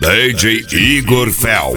DJ Igor Fel.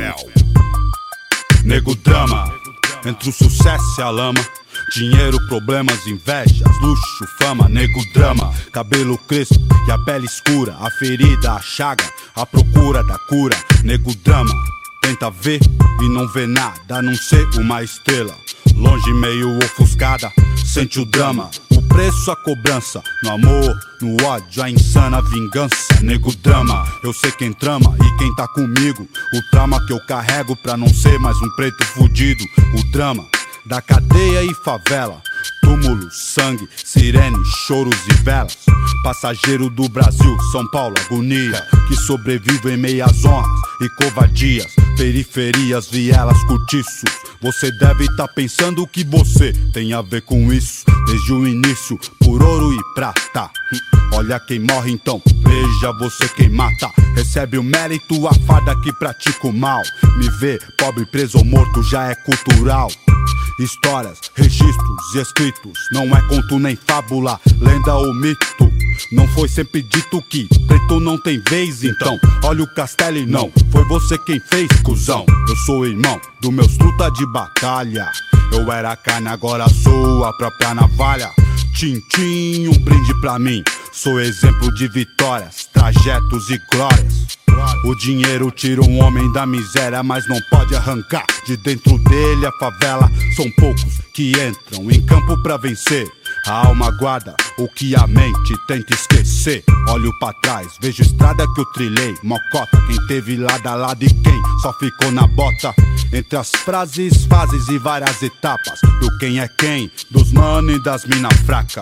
Nego drama, entre o sucesso e a lama. Dinheiro, problemas, invejas, luxo, fama. Nego drama, cabelo crespo e a pele escura. A ferida, a chaga, a procura da cura. Nego drama, tenta ver e não vê nada, a não ser uma estrela longe, meio ofuscada. Sente o drama, o preço, a cobrança. No amor, no ódio, a insana vingança. Nego drama, eu sei quem trama e quem tá comigo. O trauma que eu carrego pra não ser mais um preto fudido. O drama da cadeia e favela, túmulo, sangue, sirene, choros e velas. Passageiro do Brasil, São Paulo, agonia, que sobrevive em meias honras e covardias. Periferias, vielas, cortiços. Você deve tá pensando que você tem a ver com isso. Desde o início, por ouro e prata. Olha quem morre então, veja você quem mata. Recebe o mérito, a farda que pratica o mal. Me ver pobre, preso ou morto já é cultural. Histórias, registros e escritos, não é conto nem fábula, lenda ou mito. Não foi sempre dito que preto não tem vez, então olha o castelo e não foi você quem fez, cuzão. Eu sou irmão dos meus truta de batalha. Eu era carne, agora sou a própria navalha. Tintim, um brinde pra mim. Sou exemplo de vitórias, trajetos e glórias. O dinheiro tira um homem da miséria, mas não pode arrancar de dentro dele a favela. São poucos que entram em campo pra vencer. A alma guarda o que a mente tenta esquecer. Olho pra trás, vejo estrada que eu trilhei. Mocota, quem teve lado a lado e quem só ficou na bota. Entre as frases, fases e várias etapas, do quem é quem, dos mano e das mina fraca.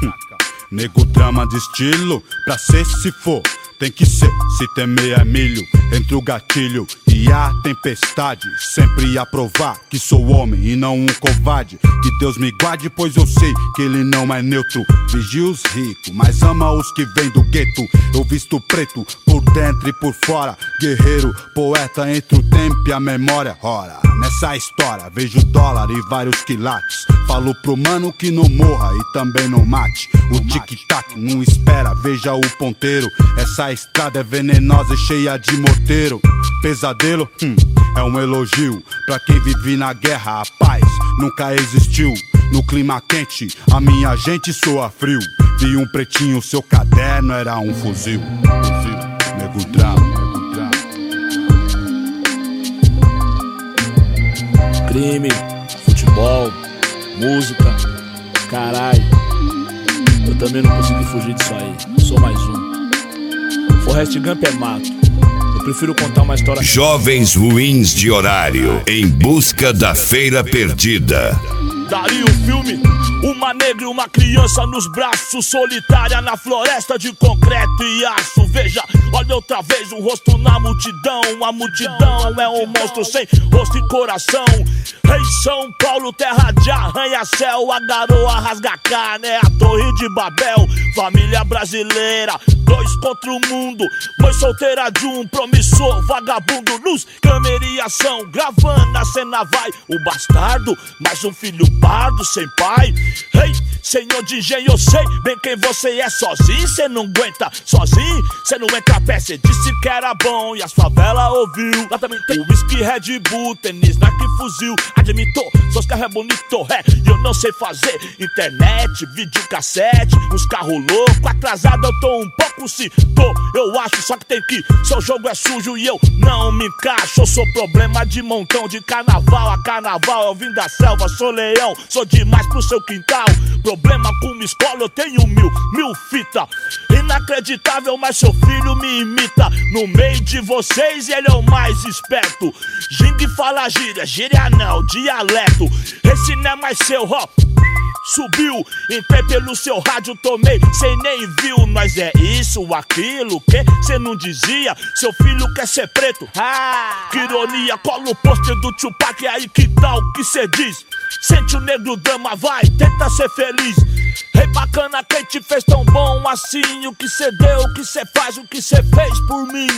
Nego drama de estilo, pra ser se for tem que ser, se temer é milho. Entre o gatilho e a tempestade, sempre a provar que sou homem e não um covarde. Que Deus me guarde, pois eu sei que ele não é neutro. Vigia os ricos, mas ama os que vêm do gueto. Eu visto preto, por dentro e por fora. Guerreiro, poeta entre o tempo e a memória. Ora, nessa história vejo dólar e vários quilates. Falo pro mano que não morra e também não mate. O tic-tac não espera, veja o ponteiro. Essa estrada é venenosa e cheia de morteiro. Pesadelo, é um elogio pra quem vive na guerra. A paz nunca existiu. No clima quente, a minha gente soa frio. Vi um pretinho, seu caderno era um fuzil. Nego drama. Crime, futebol, música, caralho. Eu também não consegui fugir disso aí, sou mais um. Forrest Gump é mato, eu prefiro contar uma história. Jovens ruins de horário, em busca da feira perdida. Daria o filme, uma negra e uma criança nos braços, solitária na floresta de concreto e aço. Veja, olha outra vez o rosto na multidão. A multidão é um monstro sem rosto e coração. Rei São Paulo, terra de arranha-céu. A garoa rasga carne, é a torre de Babel. Família brasileira, dois contra o mundo. Mãe solteira de um promissor vagabundo. Luz, câmera e ação, gravando a cena vai. O bastardo, mais um filho pardo sem pai. Ei, senhor de engenho, eu sei bem quem você é. Sozinho cê não aguenta, sozinho cê não entra a pé. Cê disse que era bom e as favelas ouviu. Lá também tem whisky, Red Bull, tênis, Nike, fuzil. Admitou, seus carros é bonito, e eu não sei fazer internet, videocassete, uns carros loucos. Atrasado eu tô um pouco, se tô, eu acho. Só que tem que, seu jogo é sujo e eu não me encaixo. Eu sou problema de montão, de carnaval a carnaval. Eu vim da selva, sou leão, sou demais pro seu quintal. Problema com uma escola, eu tenho mil fita. Inacreditável, mas seu filho me imita. No meio de vocês ele é o mais esperto. Gingue fala gíria, gíria não, dialeto. Esse não é mais seu, ó. Subiu, entrei pelo seu rádio, tomei, cê nem viu. Nós é isso, aquilo, que cê não dizia. Seu filho quer ser preto, que ironia. Cola o pôster do Tupac, aí que tal que cê diz? Sente o negro drama, vai, tenta ser feliz. Rei bacana, quem te fez tão bom assim? O que cê deu, o que cê faz, o que cê fez por mim?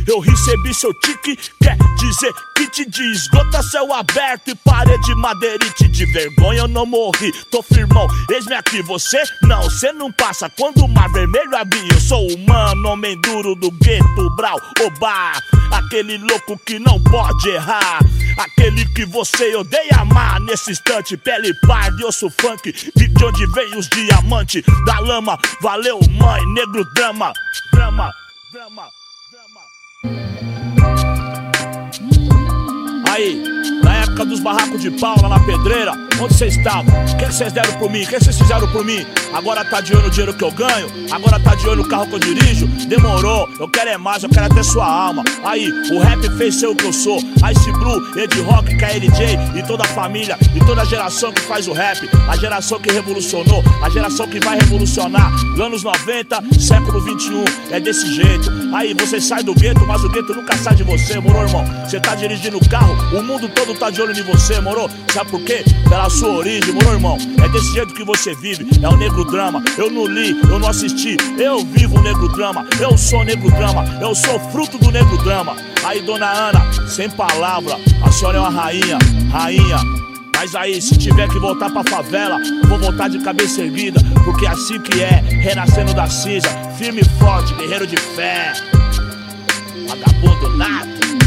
Eu recebi seu tique, quer dizer que te desgota céu aberto e parede madeirite. De vergonha eu não morri, tô firmão, eis-me aqui. Você não, cê não passa quando o mar vermelho abrir. Eu sou humano, homem duro do gueto, brau, obá. Aquele louco que não pode errar, aquele que você odeia amar. Nesse instante, pele parda e osso funk, de onde vem os diamantes da lama. Valeu mãe, negro drama, drama, drama, drama. Aí, na época dos barracos de pau lá na pedreira, onde vocês estavam? O que vocês deram por mim? O que vocês fizeram por mim? Agora tá de olho no dinheiro que eu ganho? Agora tá de olho no carro que eu dirijo? Demorou, eu quero é mais, eu quero até sua alma. Aí, o rap fez ser o que eu sou. Ice Blue, Ed Rock, KLJ e toda a família e toda a geração que faz o rap. A geração que revolucionou, a geração que vai revolucionar. Anos 90, século 21, é desse jeito. Aí, você sai do gueto, mas o gueto nunca sai de você, moro, irmão? Você tá dirigindo o carro, o mundo todo tá de olho em você, moro? Sabe por quê? Pela sua origem, moro, irmão? É desse jeito que você vive, é o negro drama. Eu não li, eu não assisti, eu vivo o negro drama. Eu sou negro drama, eu sou fruto do negro drama. Aí, dona Ana, sem palavra, a senhora é uma rainha, rainha. Mas aí, se tiver que voltar pra favela, vou voltar de cabeça erguida, porque é assim que é, renascendo da cinza, firme e forte, guerreiro de fé. Vagabundo nato.